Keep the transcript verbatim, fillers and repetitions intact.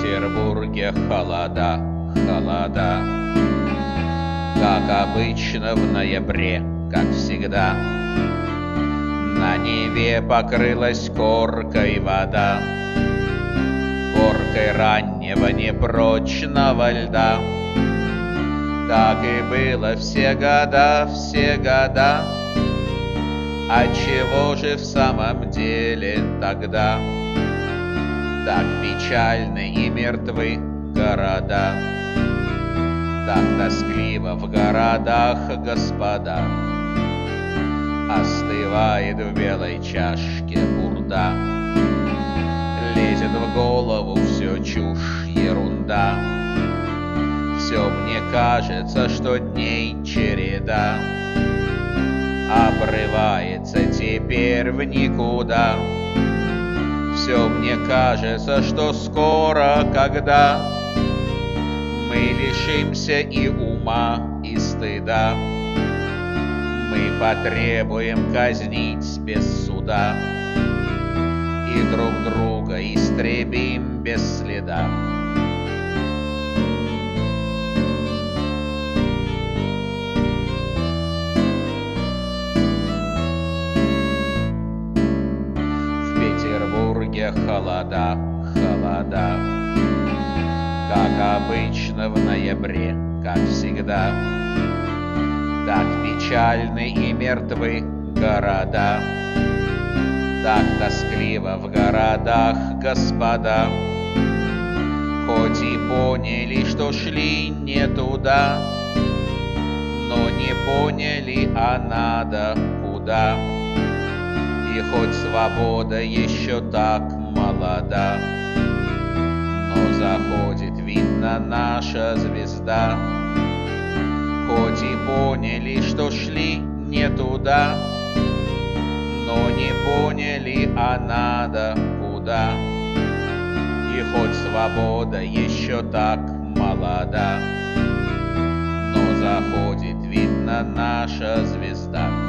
Петербурге холода, холода, как обычно в ноябре, как всегда. На Неве покрылась коркой вода, коркой раннего непрочного льда. Так и было все года, все года. Отчего же в самом деле тогда так печальны и мертвы города? Так тоскливо в городах, господа. Остывает в белой чашке бурда, лезет в голову все чушь, ерунда. Все мне кажется, что дней череда обрывается теперь в никуда. Все мне кажется, что скоро, когда мы лишимся и ума, и стыда, мы потребуем казнить без суда и друг друга истребим без следа. В Петербурге холода, холода, как обычно в ноябре, как всегда. Так печальны и мертвы города, так тоскливо в городах, господа. Хоть и поняли, что шли не туда, но не поняли, а надо куда. И хоть свобода еще так молода, но заходит, видно, наша звезда. Хоть и поняли, что шли не туда, но не поняли, а надо куда. И хоть свобода еще так молода, но заходит, видно, наша звезда.